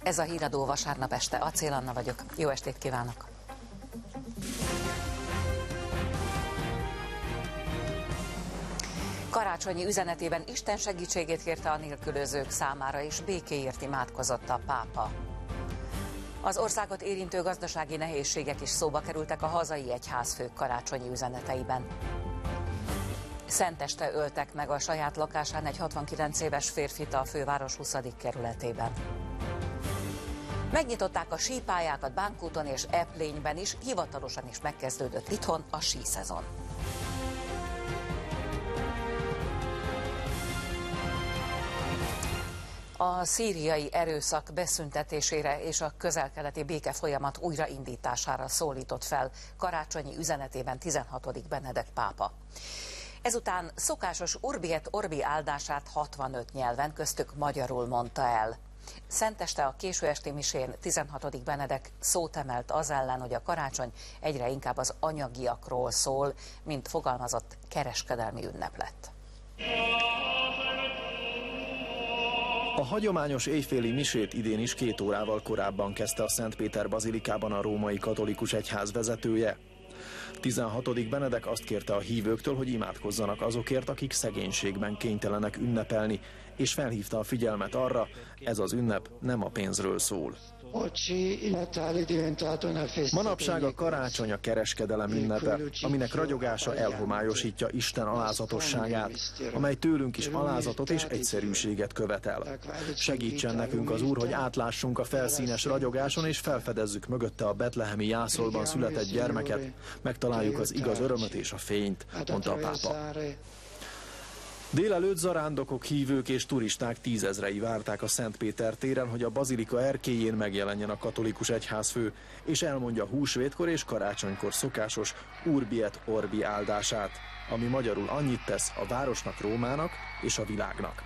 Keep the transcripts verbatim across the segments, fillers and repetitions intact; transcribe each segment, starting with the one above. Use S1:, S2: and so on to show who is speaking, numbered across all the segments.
S1: Ez a Híradó vasárnap este. Acél Anna vagyok. Jó estét kívánok! Karácsonyi üzenetében Isten segítségét kérte a nélkülözők számára, és békéért imádkozott a pápa. Az országot érintő gazdasági nehézségek is szóba kerültek a hazai egyházfők karácsonyi üzeneteiben. Szenteste öltek meg a saját lakásán egy hatvankilenc éves férfit a főváros huszadik kerületében. Megnyitották a sípályákat Bánkúton és Eplényben is, hivatalosan is megkezdődött itthon a síszezon. A szíriai erőszak beszüntetésére és a közel-keleti békefolyamat újraindítására szólított fel karácsonyi üzenetében tizenhatodik Benedek pápa. Ezután szokásos Urbi et Orbi áldását hatvanöt nyelven, köztük magyarul mondta el. Szenteste a késő esti misén tizenhatodik Benedek szót emelt az ellen, hogy a karácsony egyre inkább az anyagiakról szól, mint fogalmazott, kereskedelmi ünnep lett.
S2: A hagyományos éjféli misét idén is két órával korábban kezdte a Szentpéter bazilikában a római katolikus egyház vezetője. tizenhatodik Benedek azt kérte a hívőktől, hogy imádkozzanak azokért, akik szegénységben kénytelenek ünnepelni, és felhívta a figyelmet arra, ez az ünnep nem a pénzről szól. Manapság a karácsony a kereskedelem ünnepe, aminek ragyogása elhomályosítja Isten alázatosságát, amely tőlünk is alázatot és egyszerűséget követel. Segítsen nekünk az Úr, hogy átlássunk a felszínes ragyogáson, és felfedezzük mögötte a betlehemi jászolban született gyermeket, megtaláljuk az igaz örömöt és a fényt, mondta a pápa. Délelőtt zarándokok, hívők és turisták tízezrei várták a Szentpéter téren, hogy a bazilika erkélyén megjelenjen a katolikus egyházfő, és elmondja húsvétkor és karácsonykor szokásos Urbi et Orbi áldását, ami magyarul annyit tesz a városnak, Rómának és a világnak.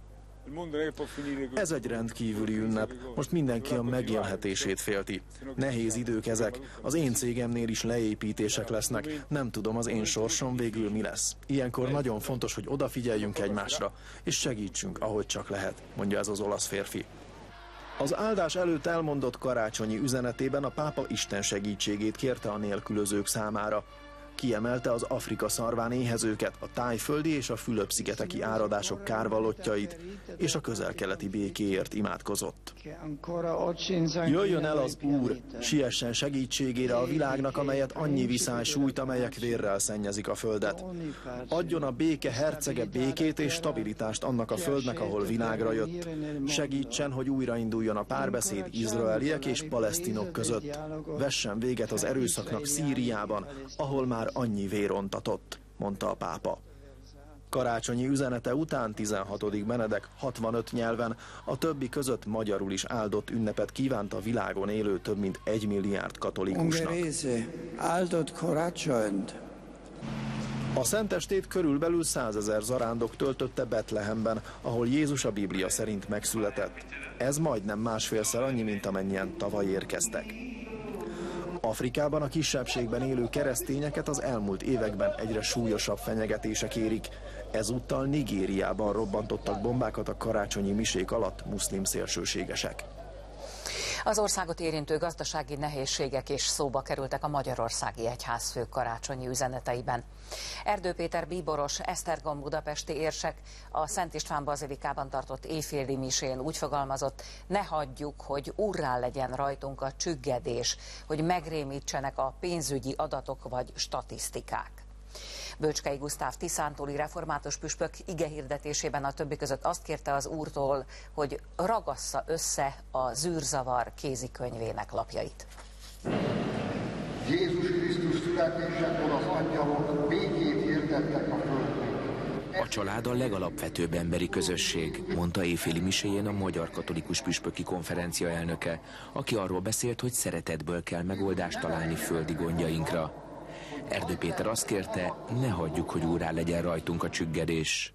S2: Ez egy rendkívüli ünnep, most mindenki a megélhetését félti. Nehéz idők ezek, az én cégemnél is leépítések lesznek, nem tudom, az én sorsom végül mi lesz. Ilyenkor nagyon fontos, hogy odafigyeljünk egymásra, és segítsünk, ahogy csak lehet, mondja ez az olasz férfi. Az áldás előtt elmondott karácsonyi üzenetében a pápa Isten segítségét kérte a nélkülözők számára. Kiemelte az Afrika szarván éhezőket, a Tájföldi és a Fülöp-szigeteki áradások kárvallottjait, és a közel-keleti békéért imádkozott. Jöjjön el az Úr, siessen segítségére a világnak, amelyet annyi viszály sújt, amelyek vérrel szennyezik a földet. Adjon a béke hercege békét és stabilitást annak a földnek, ahol világra jött. Segítsen, hogy újrainduljon a párbeszéd izraeliek és palesztinok között. Vessen véget az erőszaknak Szíriában, ahol már annyi vér ontatott, mondta a pápa. Karácsonyi üzenete után tizenhatodik Benedek hatvanöt nyelven, a többi között magyarul is áldott ünnepet kívánt a világon élő több mint egy milliárd katolikusnak. A szentestét körülbelül százezer zarándok töltötte Betlehemben, ahol Jézus a Biblia szerint megszületett. Ez majdnem másfélszer annyi, mint amennyien tavaly érkeztek. Afrikában a kisebbségben élő keresztényeket az elmúlt években egyre súlyosabb fenyegetések érik. Ezúttal Nigériában robbantottak bombákat a karácsonyi misék alatt muszlim szélsőségesek.
S1: Az országot érintő gazdasági nehézségek is szóba kerültek a magyarországi egyházfő karácsonyi üzeneteiben. Erdő Péter bíboros, Esztergom budapesti érsek a Szent István bazilikában tartott éjféli misén úgy fogalmazott, ne hagyjuk, hogy úrrá legyen rajtunk a csüggedés, hogy megrémítsenek a pénzügyi adatok vagy statisztikák. Bölcskei Gusztáv tiszántúli református püspök igehirdetésében a többi között azt kérte az Úrtól, hogy ragassza össze a zűrzavar kézikönyvének lapjait.
S3: Jézus Krisztus születésekor az angyalok békét hirdettek a földnek.
S4: A család a legalapvetőbb emberi közösség, mondta éjféli miséjén a Magyar Katolikus Püspöki Konferencia elnöke, aki arról beszélt, hogy szeretetből kell megoldást találni földi gondjainkra. Erdő Péter azt kérte, ne hagyjuk, hogy úrrá legyen rajtunk a csüggedés.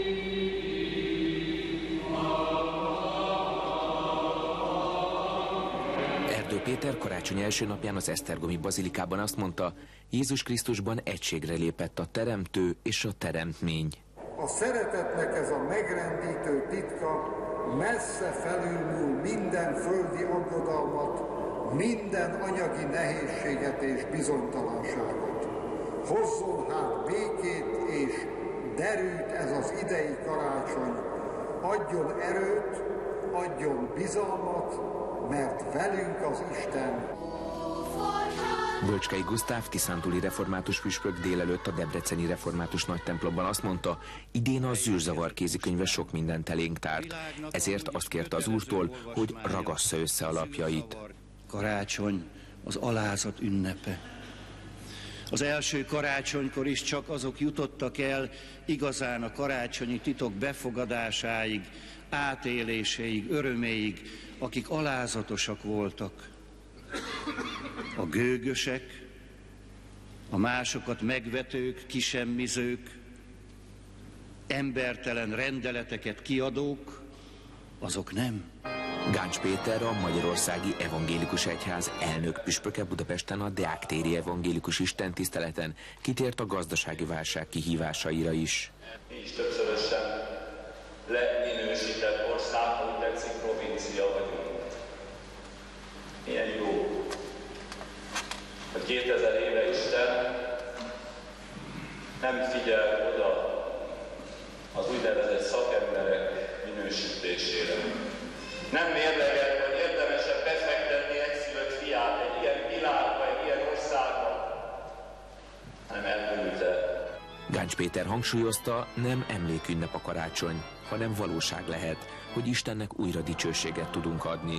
S4: Erdő Péter karácsony első napján az esztergomi bazilikában azt mondta, Jézus Krisztusban egységre lépett a teremtő és a teremtmény.
S3: A szeretetnek ez a megrendítő titka, messze felülmúl minden földi aggodalmat, minden anyagi nehézséget és bizonytalanságot. Hozzon hát békét és derűt ez az idei karácsony, adjon erőt, adjon bizalmat, mert velünk az Isten.
S4: Bölcskei Gusztáv tiszántúli református püspök délelőtt a debreceni református nagytemplomban azt mondta, idén a zűrzavar kézikönyve sok mindent elénk tárt. Ezért azt kérte az Úrtól, hogy ragassza össze a lapjait.
S5: Karácsony az alázat ünnepe. Az első karácsonykor is csak azok jutottak el igazán a karácsonyi titok befogadásáig, átéléséig, öröméig, akik alázatosak voltak. A gőgösek, a másokat megvetők, kisemmizők, embertelen rendeleteket kiadók, azok nem.
S4: Gáncs Péter, a Magyarországi Evangélikus Egyház elnök püspöke Budapesten a Deák-téri evangélikus istentiszteleten kitért a gazdasági válság kihívásaira is.
S6: Mi is többszörösen leminősített ország, úgy tetszik, provincia vagyunk. Milyen jó, hogy kétezer éve Isten nem figyel oda az úgynevezett szakemberek minősítésére. Nem mérlegelt, hogy érdemesebb befektetni egyszülött fiát egy ilyen világba, egy ilyen országba, hanem elküldte.
S4: Gáncs Péter hangsúlyozta, nem emlékünnep a karácsony, hanem valóság lehet, hogy Istennek újra dicsőséget tudunk adni.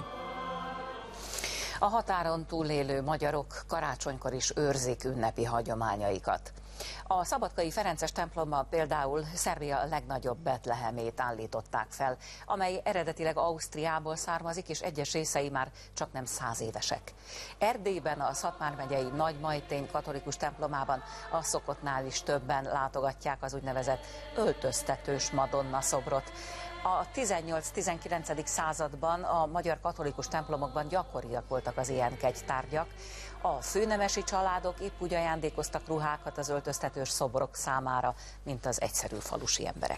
S1: A határon túlélő magyarok karácsonykor is őrzik ünnepi hagyományaikat. A szabadkai ferences templomban például Szerbia legnagyobb betlehemét állították fel, amely eredetileg Ausztriából származik, és egyes részei már csak nem száz évesek. Erdélyben a Szatmár megyei Nagymajtény katolikus templomában a szokottnál is többen látogatják az úgynevezett öltöztetős Madonna szobrot. A tizennyolc-tizenkilencedik században a magyar katolikus templomokban gyakoriak voltak az ilyen kegytárgyak. A főnemesi családok épp úgy ajándékoztak ruhákat az öltöztetős szobrok számára, mint az egyszerű falusi emberek.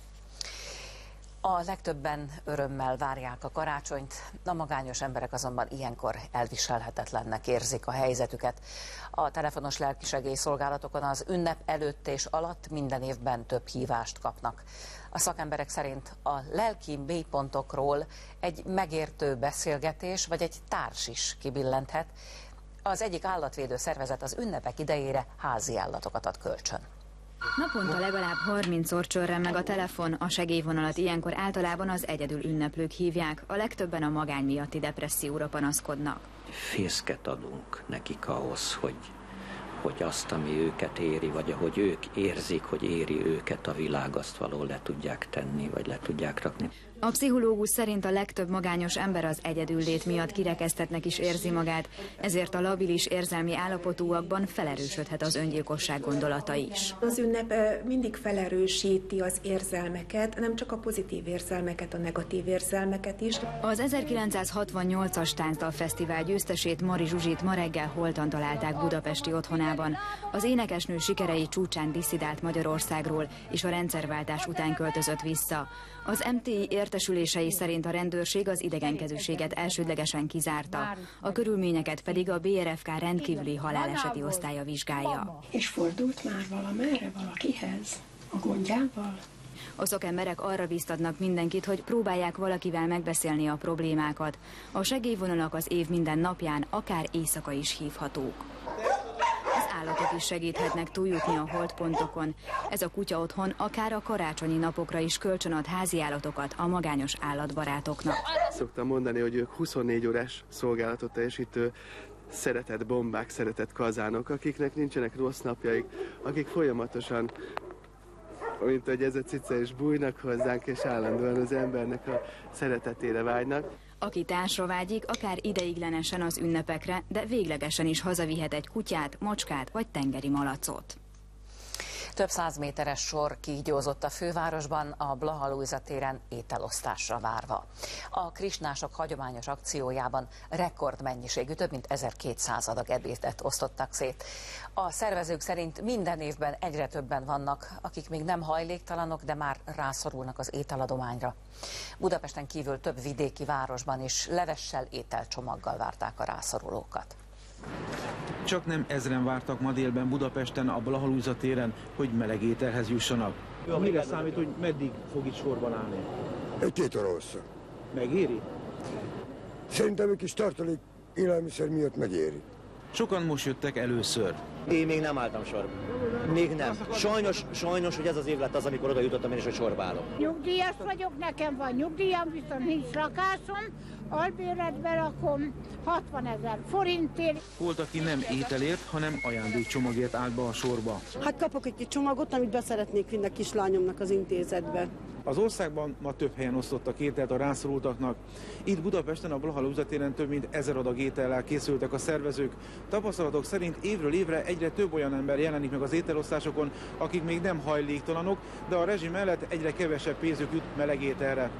S1: A legtöbben örömmel várják a karácsonyt, a magányos emberek azonban ilyenkor elviselhetetlennek érzik a helyzetüket. A telefonos lelkisegély szolgálatokon az ünnep előtt és alatt minden évben több hívást kapnak. A szakemberek szerint a lelki mélypontokról egy megértő beszélgetés vagy egy társ is kibillenthet. Az egyik állatvédő szervezet az ünnepek idejére házi állatokat ad kölcsön.
S7: Naponta legalább harmincszor csörren meg a telefon, a segélyvonalat ilyenkor általában az egyedül ünneplők hívják, a legtöbben a magány miatti depresszióra panaszkodnak.
S8: Fészket adunk nekik ahhoz, hogy, hogy azt, ami őket éri, vagy ahogy ők érzik, hogy éri őket a világ, azt való le tudják tenni, vagy le tudják rakni.
S7: A pszichológus szerint a legtöbb magányos ember az egyedüllét miatt kirekesztettnek is érzi magát, ezért a labilis érzelmi állapotúakban felerősödhet az öngyilkosság gondolata is.
S9: Az ünnep mindig felerősíti az érzelmeket, nem csak a pozitív érzelmeket, a negatív érzelmeket is.
S7: Az ezerkilencszázhatvannyolcas Táncdalfesztivál győztesét, Mari Zsuzsit ma reggel holtan találták budapesti otthonában. Az énekesnő sikerei csúcsán disszidált Magyarországról, és a rendszerváltás után költözött vissza. Az em té i értesülései szerint a rendőrség az idegenkezűséget elsődlegesen kizárta, a körülményeket pedig a bé er ef ká rendkívüli haláleseti osztálya vizsgálja.
S10: És fordult már valamerre valakihez a gondjával?
S7: A szakemberek arra biztatnak mindenkit, hogy próbálják valakivel megbeszélni a problémákat. A segélyvonalak az év minden napján, akár éjszaka is hívhatók. Az állatok is segíthetnek túljutni a holdpontokon. Ez a kutya otthon akár a karácsonyi napokra is kölcsönad házi állatokat a magányos állatbarátoknak.
S11: Szoktam mondani, hogy ők huszonnégy órás szolgálatot teljesítő szeretett bombák, szeretett kazánok, akiknek nincsenek rossz napjaik, akik folyamatosan, mint hogy ez a cica is, bújnak hozzánk, és állandóan az embernek a szeretetére vágynak.
S7: Aki társra vágyik, akár ideiglenesen az ünnepekre, de véglegesen is hazavihet egy kutyát, macskát vagy tengeri malacot.
S1: Több száz méteres sor kígyózott a fővárosban, a Blaha Lujza téren ételosztásra várva. A krisnások hagyományos akciójában rekordmennyiségű, több mint ezerkétszáz adag ebédet osztottak szét. A szervezők szerint minden évben egyre többen vannak, akik még nem hajléktalanok, de már rászorulnak az ételadományra. Budapesten kívül több vidéki városban is levessel, ételcsomaggal várták a rászorulókat.
S12: Csak nem ezren vártak ma délben Budapesten a Blaha Lujza téren, hogy meleg ételhez jussanak. Mire számít, hogy meddig fog itt sorban állni?
S13: Egy-két óra hosszú.
S12: Megéri?
S13: Szerintem egy kis tartalék élelmiszer miatt megéri.
S12: Sokan most jöttek először.
S14: Én még nem álltam sorba. Még nem. Sajnos, sajnos, hogy ez az év lett az, amikor oda jutottam én is, hogy sorba állok.
S15: Nyugdíjas vagyok, nekem van nyugdíjam, viszont nincs lakásom, albérletbe lakom hatvanezer forintért.
S12: Volt, aki nem ételért, hanem ajándékcsomagért állt be a sorba.
S16: Hát kapok egy kis csomagot, amit beszeretnék vinni a kislányomnak az intézetbe.
S12: Az országban ma több helyen osztottak ételt a rászorultaknak. Itt Budapesten a Blaha Lujza téren több mint ezer adag étellel készültek a szervezők. Tapasztalatok szerint évről évre egyre több olyan ember jelenik meg az ételosztásokon, akik még nem hajléktalanok, de a rezsim mellett egyre kevesebb pénzük jut meleg ételre.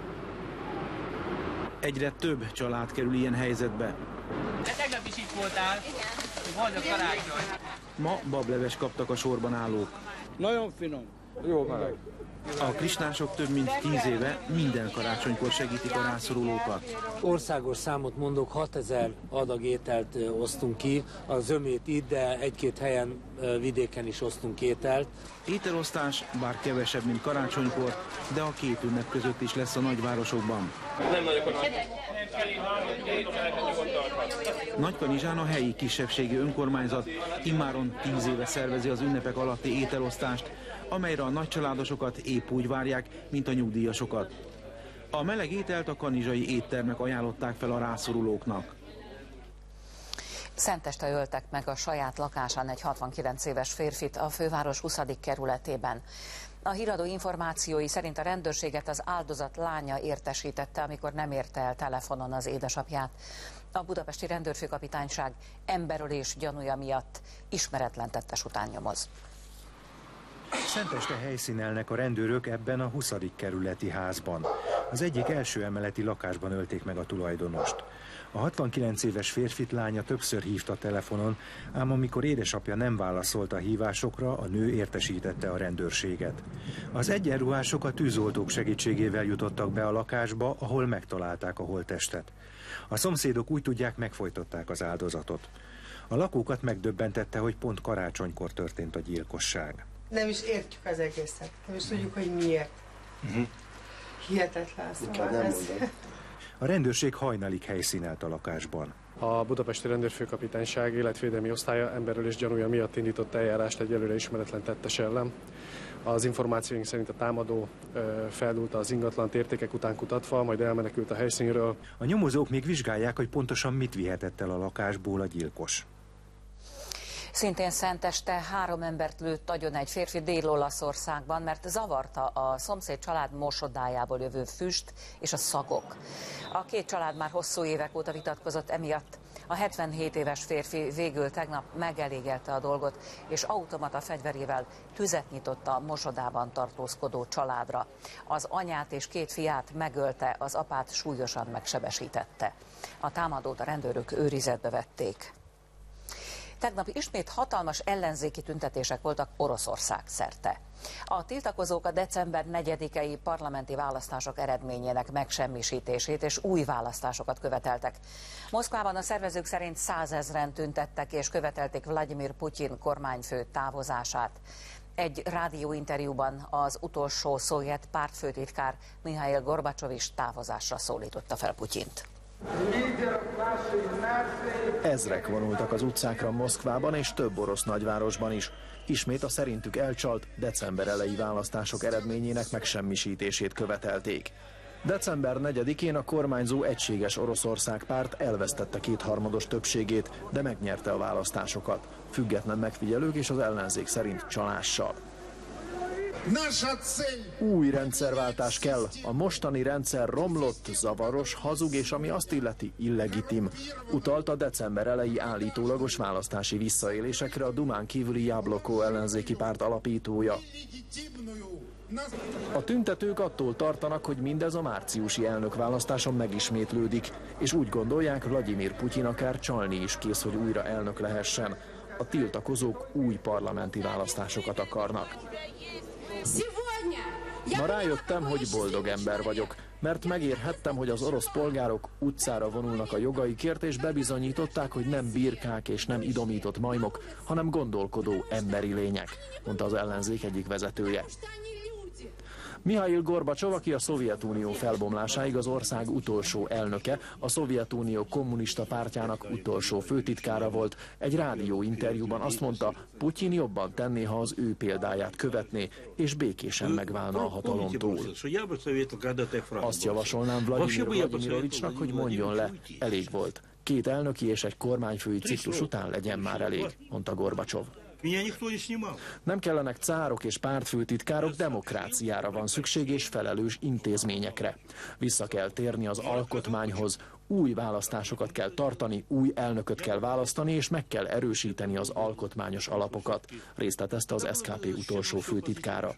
S12: Egyre több család kerül ilyen helyzetbe.
S17: De tegnap is itt voltál. Igen. Boldog karácsony.
S12: Ma bableves kaptak a sorban állók.
S18: Nagyon finom. Jó meleg.
S12: A krisnások több mint tíz éve minden karácsonykor segítik a rászorulókat.
S19: Országos számot mondok, hatezer adag ételt osztunk ki, a zömét itt, de egy-két helyen vidéken is osztunk ételt.
S12: Ételosztás bár kevesebb, mint karácsonykor, de a két ünnep között is lesz a nagyvárosokban.
S17: Nem nagyok a
S12: Nagykanizsán a helyi kisebbségi önkormányzat immáron tíz éve szervezi az ünnepek alatti ételosztást, amelyre a nagycsaládosokat épp úgy várják, mint a nyugdíjasokat. A meleg ételt a kanizsai éttermek ajánlották fel a rászorulóknak.
S1: Szenteste öltek meg a saját lakásán egy hatvankilenc éves férfit a főváros huszadik kerületében. A híradó információi szerint a rendőrséget az áldozat lánya értesítette, amikor nem érte el telefonon az édesapját. A budapesti rendőrfőkapitányság emberölés gyanúja miatt ismeretlen tettes után nyomoz.
S20: Szenteste helyszínelnek a rendőrök ebben a huszadik kerületi házban. Az egyik első emeleti lakásban ölték meg a tulajdonost. A hatvankilenc éves férfit lánya többször hívta telefonon, ám amikor édesapja nem válaszolt a hívásokra, a nő értesítette a rendőrséget. Az egyenruhások a tűzoltók segítségével jutottak be a lakásba, ahol megtalálták a holttestet. A szomszédok úgy tudják, megfojtották az áldozatot. A lakókat megdöbbentette, hogy pont karácsonykor történt a gyilkosság.
S21: Nem is értjük az egészet, nem is tudjuk, hogy miért. Uh-huh. Hihetetlen, szóval ez...
S20: A rendőrség hajnalig helyszínelt a lakásban.
S22: A budapesti rendőrfőkapitányság életvédelmi osztálya emberölés gyanúja miatt indított eljárást egy előre ismeretlen tettes ellen. Az információink szerint a támadó feldúlta az ingatlant értékek után kutatva, majd elmenekült a helyszínről.
S20: A nyomozók még vizsgálják, hogy pontosan mit vihetett el a lakásból a gyilkos.
S1: Szintén szenteste három embert lőtt agyon egy férfi Dél-Olaszországban, mert zavarta a szomszéd család mosodájából jövő füst és a szagok. A két család már hosszú évek óta vitatkozott emiatt. A hetvenhét éves férfi végül tegnap megelégelte a dolgot, és automata fegyverével tüzet nyitott a mosodában tartózkodó családra. Az anyát és két fiát megölte, az apát súlyosan megsebesítette. A támadót a rendőrök őrizetbe vették. Tegnap ismét hatalmas ellenzéki tüntetések voltak Oroszország szerte. A tiltakozók a december negyedikei parlamenti választások eredményének megsemmisítését és új választásokat követeltek. Moszkvában a szervezők szerint százezren tüntettek és követelték Vladimir Putyin kormányfő távozását. Egy rádióinterjúban az utolsó szovjet pártfőtitkár Mihail Gorbacsov is távozásra szólította fel Putyint.
S2: Ezrek vonultak az utcákra Moszkvában és több orosz nagyvárosban is. Ismét a szerintük elcsalt december eleji választások eredményének megsemmisítését követelték. december negyedikén a kormányzó Egységes Oroszország párt elvesztette kétharmados többségét, de megnyerte a választásokat. Független megfigyelők és az ellenzék szerint csalással. Új rendszerváltás kell. A mostani rendszer romlott, zavaros, hazug és ami azt illeti illegitim. Utalt a december elejé állítólagos választási visszaélésekre a Dumán kívüli Jabloko ellenzéki párt alapítója. A tüntetők attól tartanak, hogy mindez a márciusi elnökválasztáson megismétlődik, és úgy gondolják, Vladimir Putyin akár csalni is kész, hogy újra elnök lehessen. A tiltakozók új parlamenti választásokat akarnak. Ma rájöttem, hogy boldog ember vagyok, mert megérhettem, hogy az orosz polgárok utcára vonulnak a jogaikért, és bebizonyították, hogy nem birkák és nem idomított majmok, hanem gondolkodó emberi lények, mondta az ellenzék egyik vezetője. Mihail Gorbacsov, aki a Szovjetunió felbomlásáig az ország utolsó elnöke, a Szovjetunió kommunista pártjának utolsó főtitkára volt, egy rádióinterjúban azt mondta, Putyin jobban tenné, ha az ő példáját követné, és békésen megválna a hatalomtól. Azt javasolnám Vladimir Vladimirovicsnak, hogy mondjon le, elég volt. Két elnöki és egy kormányfői ciklus után legyen már elég, mondta Gorbacsov. Nem kellenek cárok és pártfőtitkárok, demokráciára van szükség és felelős intézményekre. Vissza kell térni az alkotmányhoz, új választásokat kell tartani, új elnököt kell választani, és meg kell erősíteni az alkotmányos alapokat, részletezte az es ká pé utolsó főtitkára.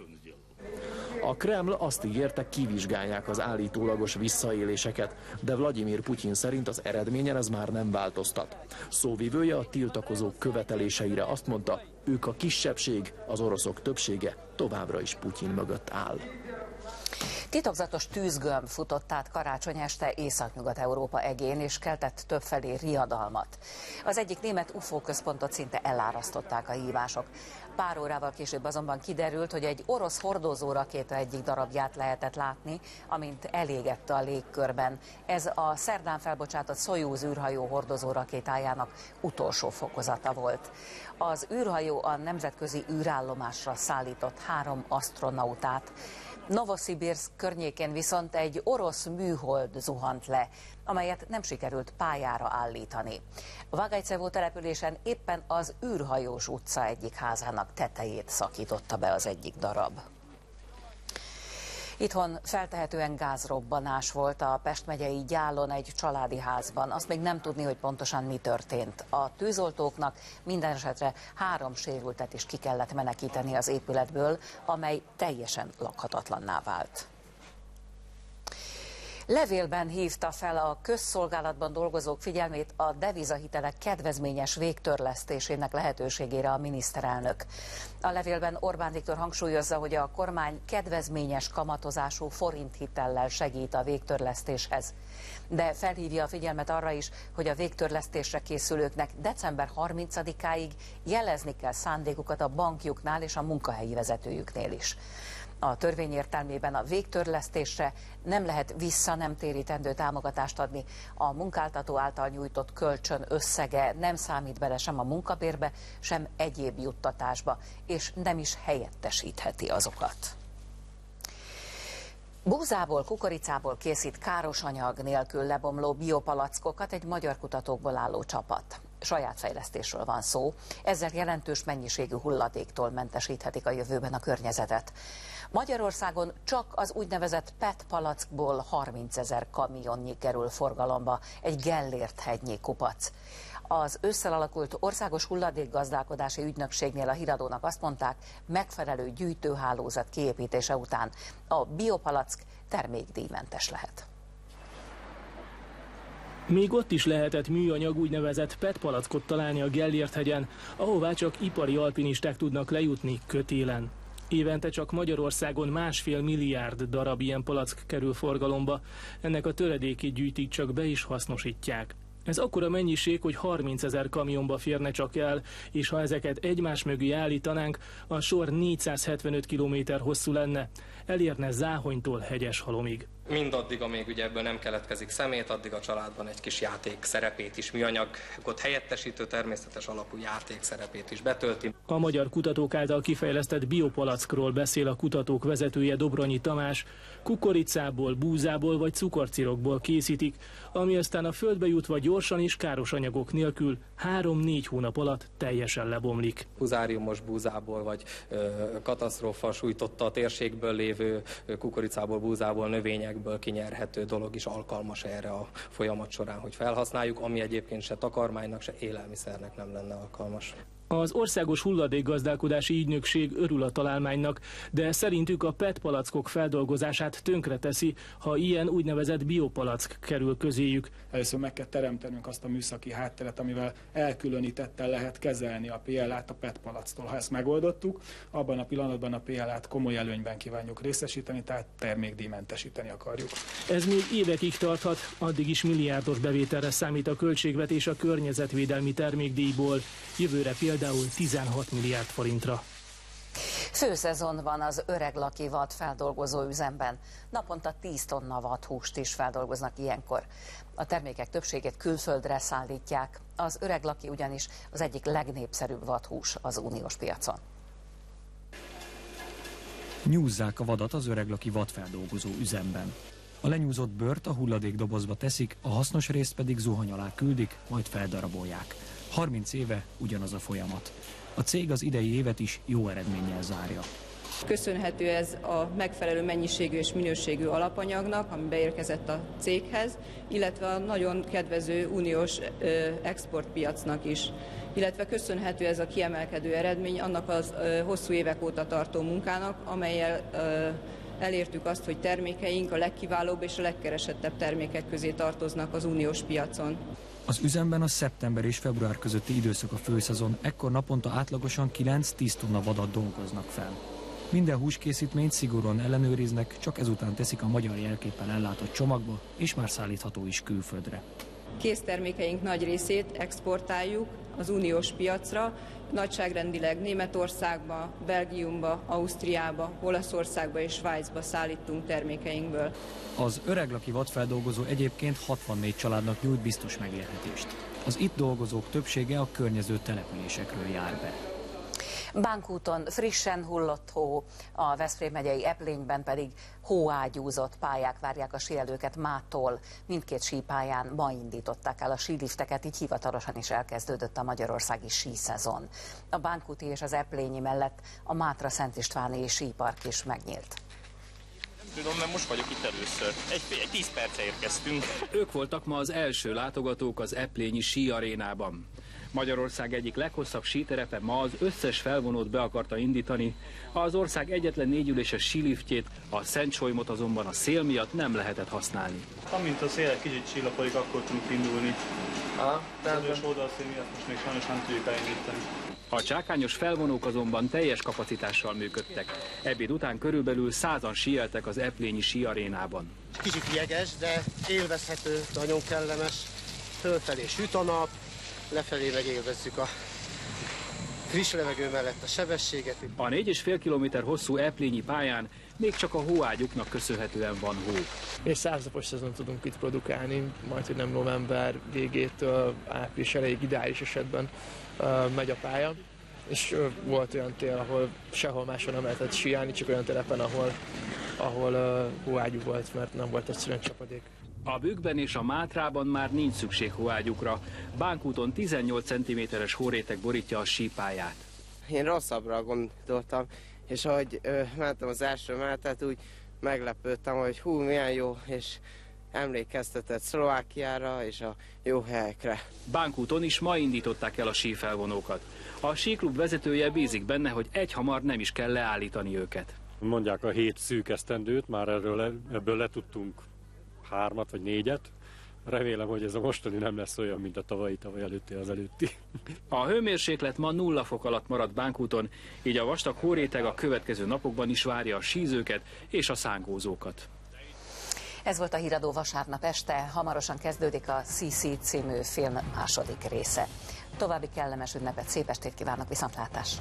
S2: A Kreml azt ígérte, kivizsgálják az állítólagos visszaéléseket, de Vladimir Putyin szerint az eredményen ez már nem változtat. Szóvivője a tiltakozók követeléseire azt mondta, ők a kisebbség, az oroszok többsége továbbra is Putyin mögött áll.
S1: Titokzatos tűzgömb futott át karácsony este Észak-Nyugat-Európa egén, és keltett többfelé riadalmat. Az egyik német u f o központot szinte elárasztották a hívások. Pár órával később azonban kiderült, hogy egy orosz hordozórakéta egyik darabját lehetett látni, amint elégette a légkörben. Ez a szerdán felbocsátott Szojúz űrhajó hordozórakétájának utolsó fokozata volt. Az űrhajó a nemzetközi űrállomásra szállított három asztronautát. Novoszibirszk környékén viszont egy orosz műhold zuhant le, amelyet nem sikerült pályára állítani. Vagajcevó településen éppen az űrhajós utca egyik házának tetejét szakította be az egyik darab. Itthon feltehetően gázrobbanás volt a Pest megyei Gyálon egy családi házban. Azt még nem tudni, hogy pontosan mi történt. A tűzoltóknak minden esetre három sérültet is ki kellett menekíteni az épületből, amely teljesen lakhatatlanná vált. Levélben hívta fel a közszolgálatban dolgozók figyelmét a devizahitelek kedvezményes végtörlesztésének lehetőségére a miniszterelnök. A levélben Orbán Viktor hangsúlyozza, hogy a kormány kedvezményes kamatozású forinthitellel segít a végtörlesztéshez. De felhívja a figyelmet arra is, hogy a végtörlesztésre készülőknek december harmincadikáig jelezni kell szándékukat a bankjuknál és a munkahelyi vezetőjüknél is. A törvény értelmében a végtörlesztésre nem lehet vissza nem térítendő támogatást adni. A munkáltató által nyújtott kölcsön összege nem számít bele sem a munkabérbe, sem egyéb juttatásba, és nem is helyettesítheti azokat. Búzából, kukoricából készít káros anyag nélkül lebomló biopalackokat egy magyar kutatókból álló csapat. Saját fejlesztésről van szó, ezzel jelentős mennyiségű hulladéktól mentesíthetik a jövőben a környezetet. Magyarországon csak az úgynevezett pé e té palackból harmincezer kamionnyi kerül forgalomba, egy Gellért-hegynyi kupac. Az ősszel alakult országos hulladékgazdálkodási ügynökségnél a híradónak azt mondták, megfelelő gyűjtőhálózat kiépítése után a biopalack termékdíjmentes lehet.
S3: Még ott is lehetett műanyag úgynevezett pé e té palackot találni a Gellért-hegyen, ahová csak ipari alpinisták tudnak lejutni kötélen. Évente csak Magyarországon másfél milliárd darab ilyen palack kerül forgalomba, ennek a töredékét gyűjtik csak be és hasznosítják. Ez akkora mennyiség, hogy harmincezer kamionba férne csak el, és ha ezeket egymás mögé állítanánk, a sor négyszázhetvenöt kilométer hosszú lenne, elérne Záhonytól Hegyeshalomig.
S5: Mindaddig, amíg ugye ebből nem keletkezik szemét, addig a családban egy kis játék szerepét is, műanyagot helyettesítő természetes alapú játék szerepét is betölti.
S3: A magyar kutatók által kifejlesztett biopalackról beszél a kutatók vezetője, Dobronyi Tamás. Kukoricából, búzából vagy cukorcirokból készítik, ami aztán a földbe jutva gyorsan és káros anyagok nélkül három-négy hónap alatt teljesen lebomlik.
S5: Huzáriumos búzából vagy ö, katasztrófa sújtotta a térségből lévő ö, kukoricából, búzából, növényekből kinyerhető dolog is alkalmas erre a folyamat során, hogy felhasználjuk, ami egyébként se takarmánynak, se élelmiszernek nem lenne alkalmas.
S3: Az Országos Hulladékgazdálkodási Ügynökség örül a találmánynak, de szerintük a pé é té palackok feldolgozását tönkreteszi, ha ilyen úgynevezett biopalack kerül közéjük.
S6: Először meg kell teremtenünk azt a műszaki hátteret, amivel elkülönítetten lehet kezelni a pé el á-t a pé é té palacktól. Ha ezt megoldottuk, abban a pillanatban a pé el á-t komoly előnyben kívánjuk részesíteni, tehát termékdíjmentesíteni akarjuk.
S3: Ez még évekig tarthat, addig is milliárdos bevételre számít a költségvetés a környezetvédelmi termékdíjból. Jövőre például tizenhat milliárd forintra.
S1: Főszezon van az öreglaki vad feldolgozó üzemben. Naponta tíz tonna vadhúst is feldolgoznak ilyenkor. A termékek többségét külföldre szállítják. Az öreglaki ugyanis az egyik legnépszerűbb vadhús az uniós piacon.
S23: Nyúzzák a vadat az öreglaki vadfeldolgozó üzemben. A lenyúzott bőrt a hulladékdobozba teszik, a hasznos részt pedig zuhany alá küldik, majd feldarabolják. harminc éve ugyanaz a folyamat. A cég az idei évet is jó eredménnyel zárja.
S24: Köszönhető ez a megfelelő mennyiségű és minőségű alapanyagnak, ami beérkezett a céghez, illetve a nagyon kedvező uniós exportpiacnak is. Illetve köszönhető ez a kiemelkedő eredmény annak az hosszú évek óta tartó munkának, amellyel elértük azt, hogy termékeink a legkiválóbb és a legkeresettebb termékek közé tartoznak az uniós piacon.
S23: Az üzemben a szeptember és február közötti időszak a főszezon, ekkor naponta átlagosan kilenc-tíz tonna vadat dolgoznak fel. Minden húskészítményt szigorúan ellenőriznek, csak ezután teszik a magyar jelképpen ellátott csomagba, és már szállítható is külföldre.
S24: Késztermékeink nagy részét exportáljuk az uniós piacra, nagyságrendileg Németországba, Belgiumba, Ausztriába, Olaszországba és Svájcba szállítunk termékeinkből.
S23: Az öreglaki vadfeldolgozó egyébként hatvannégy családnak nyújt biztos megélhetést. Az itt dolgozók többsége a környező településekről jár be.
S1: Bánkúton frissen hullott hó, a Veszprém megyei Eplényben pedig hóágyúzott pályák várják a síelőket mától. Mindkét sípályán ma indították el a sílifteket, így hivatalosan is elkezdődött a magyarországi síszezon. A bánkúti és az eplényi mellett a Mátra Szent Istváni sípark is megnyílt.
S25: Tudom, mert most vagyok itt először. Egy, egy tíz perce érkeztünk.
S26: Ők voltak ma az első látogatók az eplényi síarénában. Magyarország egyik leghosszabb síterepe ma az összes felvonót be akarta indítani. Az ország egyetlen négyüléses síliftjét, a Szent Solymot azonban a szél miatt nem lehetett használni.
S25: Amint a szél egy kicsit csillapodik, akkor tudunk indulni.
S5: Aha,
S25: az ös oldalszél miatt most még sajnos nem tudjuk elindítani.
S26: A csákányos felvonók azonban teljes kapacitással működtek. Ebéd után körülbelül százan síeltek az eplényi síarénában.
S27: Kicsit jeges, de élvezhető, nagyon kellemes. Fölfelé süt a nap, lefelé meg élvezzük a friss levegő mellett a sebességet.
S26: A négy és fél kilométer hosszú eplényi pályán még csak a hóágyuknak köszönhetően van hó.
S3: És száznapos szezon tudunk itt produkálni, majd hogy nem november végétől április elejéig ideális esetben uh, megy a pálya. És uh, volt olyan tél, ahol sehol máshol nem lehetett síelni, csak olyan telepen, ahol, ahol uh, hóágyú volt, mert nem volt egyszerűen csapadék.
S26: A Bükkben és a Mátrában már nincs szükség hóágyukra. Bánkúton tizennyolc centiméteres hóréteg borítja a sípályát.
S27: Én rosszabbra gondoltam, és ahogy ö, mentem az első mátát, úgy meglepődtem, hogy hú, milyen jó, és emlékeztetett Szlovákiára és a jó helyekre.
S26: Bánkúton is ma indították el a sífelvonókat. A síklub vezetője bízik benne, hogy egyhamar nem is kell leállítani őket.
S28: Mondják a hét szűk esztendőt, már erről le, ebből letudtunk hármat vagy négyet. Remélem, hogy ez a mostani nem lesz olyan, mint a tavalyi, tavaly előtti, az előtti.
S26: A hőmérséklet ma nulla fok alatt maradt Bánkúton, így a vastag hóréteg a következő napokban is várja a sízőket és a szánkózókat.
S1: Ez volt a Híradó vasárnap este, hamarosan kezdődik a cé cé című film második része. További kellemes ünnepet, szép estét kívánok, viszontlátásra!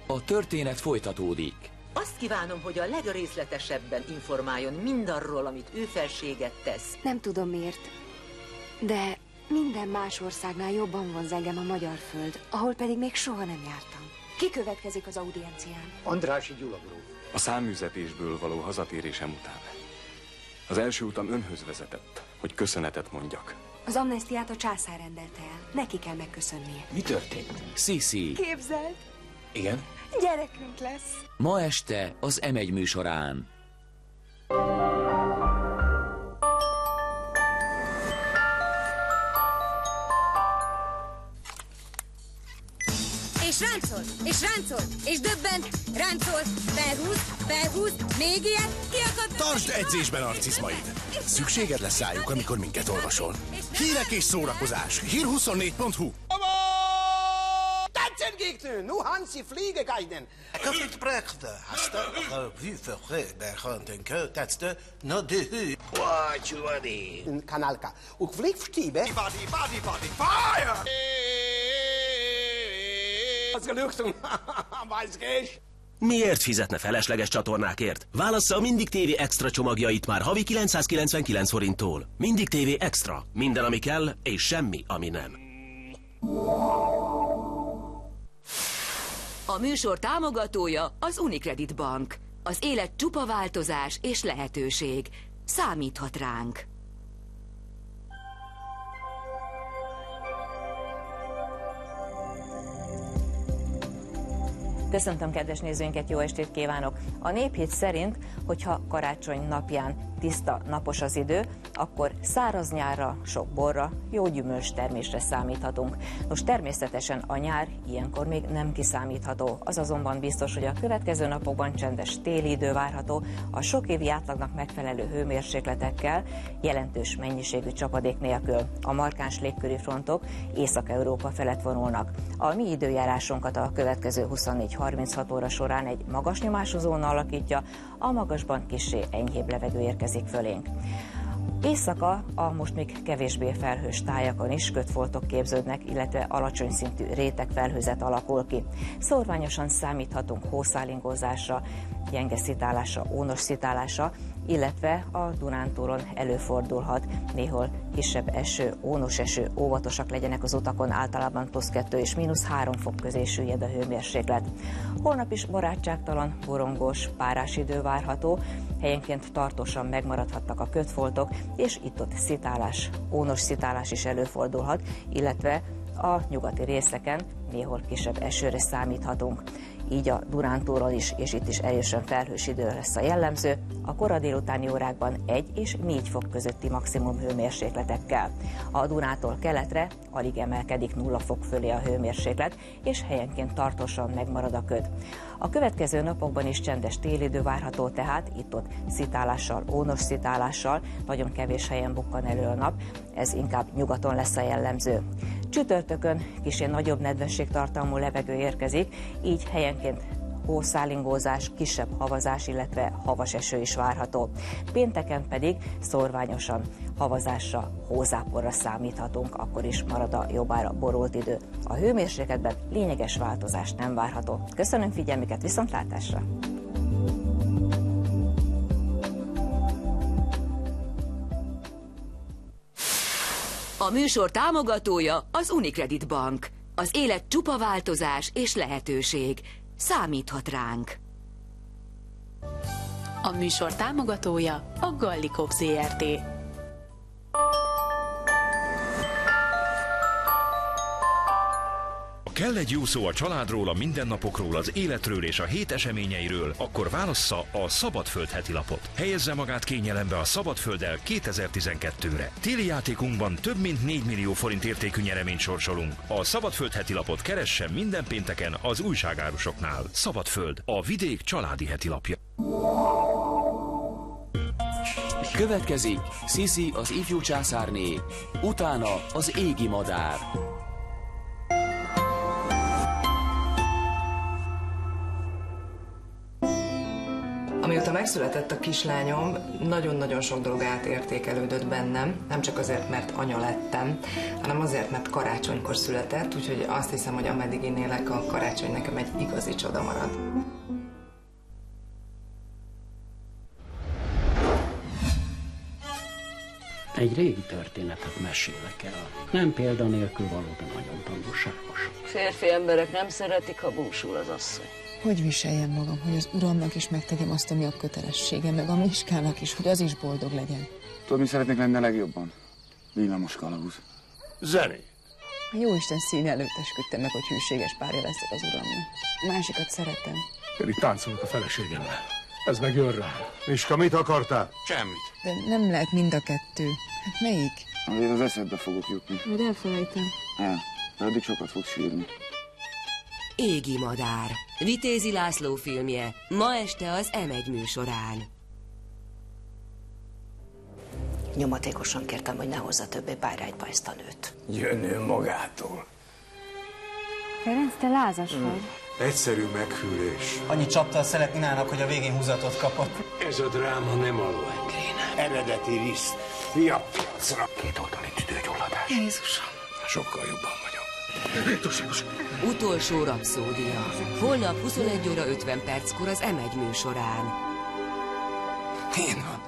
S4: A történet folytatódik.
S7: Azt kívánom, hogy a legrészletesebben informáljon mindarról, amit ő felséget tesz.
S8: Nem tudom miért, de minden más országnál jobban vonz engem a magyar föld, ahol pedig még soha nem jártam. Ki következik az audiencián?
S9: Andrássy Gyula gróf.
S10: A száműzetésből való hazatérésem után. Az első utam önhöz vezetett, hogy köszönetet mondjak.
S8: Az amnesztiát a császár rendelte el. Neki kell megköszönnie.
S4: Mi történt? Sisi.
S8: Képzeld,
S4: Igen?
S8: gyerekünk lesz.
S4: Ma este az em egy műsorán.
S11: És ráncol, és ráncol, és döbben, ráncol, felhúz, felhúz, még ilyen, kiakad...
S13: Tartsd edzésben arcizmaid! Szükséged lesz rájuk, amikor minket olvasol. Hírek és szórakozás. hír huszonnégy pont hu.
S14: Tatzengeekten, nu Hansi Fliegegeiden. Kafit prechte, hast du a vűföre berhantenke, tetste, no de hű. What you are in kanalka. Uk vliegstiebe. Body, body, body, fire! Az geluktunk, Weissgés.
S29: Miért fizetne felesleges csatornákért? Válassza a Mindig té vé Extra csomagjait már havi kilencszázkilencvenkilenc forinttól. Mindig té vé Extra. Minden, ami kell, és semmi, ami nem.
S30: A műsor támogatója az Unicredit Bank. Az élet csupa változás és lehetőség. Számíthat ránk.
S31: Köszöntöm kedves nézőinket, jó estét kívánok! A Néphit szerint, hogyha karácsony napján tiszta, napos az idő, akkor száraz nyárra, sok borra, jó gyümölcs termésre számíthatunk. Nos, természetesen a nyár ilyenkor még nem kiszámítható. Az azonban biztos, hogy a következő napokban csendes téli idő várható, a sok évi átlagnak megfelelő hőmérsékletekkel, jelentős mennyiségű csapadék nélkül. A markáns légköri frontok Észak-Európa felett vonulnak. A mi időjárásunkat a következő huszonnégy harminchat óra során egy magas nyomású zóna alakítja, a magasban kissé enyhébb levegő érkezik fölénk. Éjszaka a most még kevésbé felhős tájakon is kötfoltok képződnek, illetve alacsony szintű rétegfelhőzet alakul ki. Szórványosan számíthatunk hószálingózásra, gyenge szitálásra, ónos szitálásra, illetve a Dunántúlon előfordulhat néhol kisebb eső, ónos eső, óvatosak legyenek az utakon, általában plusz kettő és mínusz három fok közé süllyed a hőmérséklet. Holnap is barátságtalan, borongós, párás idő várható, helyenként tartósan megmaradhatnak a kötfoltok, és itt-ott szitálás, ónos szitálás is előfordulhat, illetve a nyugati részeken néhol kisebb esőre számíthatunk. Így a Dunántúlon is, és itt is erősen felhős idő lesz a jellemző, a kora délutáni órákban egy és négy fok közötti maximum hőmérsékletekkel. A Dunától keletre alig emelkedik nulla fok fölé a hőmérséklet, és helyenként tartósan megmarad a köd. A következő napokban is csendes télidő várható, tehát itt-ott szitálással, ónos szitálással, nagyon kevés helyen bukkan elő a nap, ez inkább nyugaton lesz a jellemző. Csütörtökön kissé nagyobb nedvességtartalmú levegő érkezik, így helyenként hószálingózás, kisebb havazás, illetve havas eső is várható. Pénteken pedig szórványosan havazásra, hózáporra számíthatunk, akkor is marad a jobbára borult idő. A hőmérsékletben lényeges változás nem várható. Köszönöm figyelmüket, viszontlátásra!
S30: A műsor támogatója az Unicredit Bank. Az élet csupa változás és lehetőség. Számíthat ránk.
S32: A műsor támogatója a Gallikov zé er té.
S33: Kell egy jó szó a családról, a mindennapokról, az életről és a hét eseményeiről, akkor válassza a Szabadföld heti lapot. Helyezze magát kényelembe a Szabadfölddel kétezer-tizenkettőre. Téli játékunkban több mint négy millió forint értékű nyereményt sorsolunk. A Szabadföld heti lapot keressen minden pénteken az újságárusoknál. Szabadföld, a vidék családi heti lapja.
S4: Következik Sisi az ifjú császárné, utána az égi madár.
S34: A
S2: Amióta megszületett a kislányom, nagyon-nagyon sok dolog átértékelődött bennem, nem csak azért, mert anya lettem, hanem azért, mert karácsonykor született, úgyhogy azt hiszem, hogy ameddig én élek, a karácsony nekem egy igazi csoda marad.
S6: Egy régi történetet mesélek el. Nem példa nélkül való, de nagyon tanulságos.
S9: Férfi emberek nem szeretik, ha búsul az asszony.
S12: Hogy viseljem magam, hogy az uramnak is megtegyem azt, ami a kötelessége, meg a Miskának is, hogy az is boldog legyen.
S15: Tudod, mi szeretnék lenni a legjobban? Villamos kalauz.
S12: Zeni! A jóisten szín előtt esküdtem meg, hogy hűséges párja leszek az uramnak. A másikat szeretem.
S13: Én itt táncolok a feleségemmel. Ez meg jön rá. Miska, mit akartál? Semmit.
S12: De nem lehet mind a kettő. Hát melyik?
S15: Azért az eszedbe fogok jutni.
S12: Majd elfelejtem.
S15: El, de addig sokat fogsz sírni.
S30: Égi madár. Vitézi László filmje. Ma este az em egy műsorán.
S16: Nyomatékosan kértem, hogy ne hozza többé Bájrájtba ezt a nőt.
S17: Jön magától.
S12: Ferenc, te lázas
S17: mm. vagy. Egyszerű meghűlés.
S18: Annyi csaptal szeret Ninának, hogy a végén húzatot kapott.
S17: Ez a dráma nem alóengréne. Eredeti risz. Fia piacra. Két oldali tüdőgyulladás.
S12: Jézusom.
S17: Sokkal jobban vagyok. Túlságos.
S30: Utolsó rapszódia. Holnap huszonegy óra ötven perckor az em egy műsorán.
S17: Én van.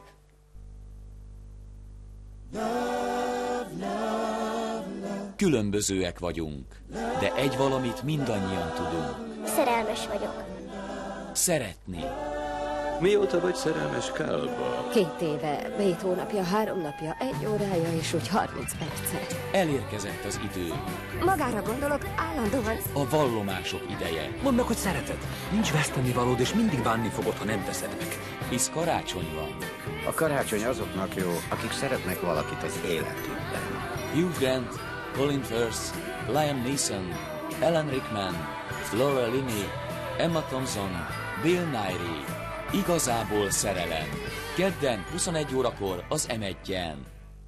S4: Különbözőek vagyunk, de egy valamit mindannyian tudunk.
S19: Szerelmes vagyok.
S4: Szeretni.
S17: Mióta vagy szerelmes Kálba?
S19: Két éve, hét hónapja, három napja, egy órája és úgy harminc perce.
S4: Elérkezett az idő.
S19: Magára gondolok, állandóan.
S4: A vallomások ideje.
S20: Mondd meg, hogy szereted. Nincs vesztenivalód, és mindig bánni fogod, ha nem teszed meg.
S4: Hisz karácsony van.
S17: A karácsony azoknak jó, akik szeretnek valakit az életükben.
S4: Hugh Grant, Colin Firth, Liam Neeson, Alan Rickman, Laura Linney, Emma Thompson, Bill Nighy. Igazából szerelem. Kedden huszonegy órakor az em egyen.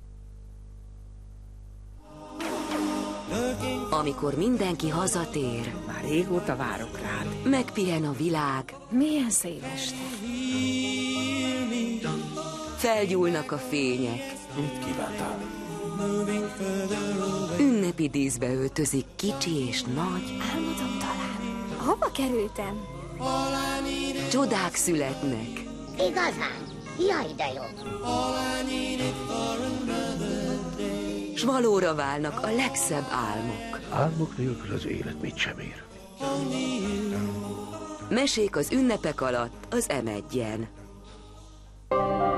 S30: Amikor mindenki hazatér,
S18: már régóta várok rád.
S30: Megpihen a világ.
S19: Milyen szép este.
S30: Felgyúlnak a fények.
S17: Mit kívántál?
S30: Ünnepi díszbe öltözik kicsi és nagy.
S19: Álmodom talán. Hova kerültem?
S30: Csodák születnek.
S19: Igazán? Jaj, de jó.
S30: S valóra válnak a legszebb álmok.
S17: Álmok nélkül az élet mit sem ér.
S30: Mesék az ünnepek alatt az em egyen.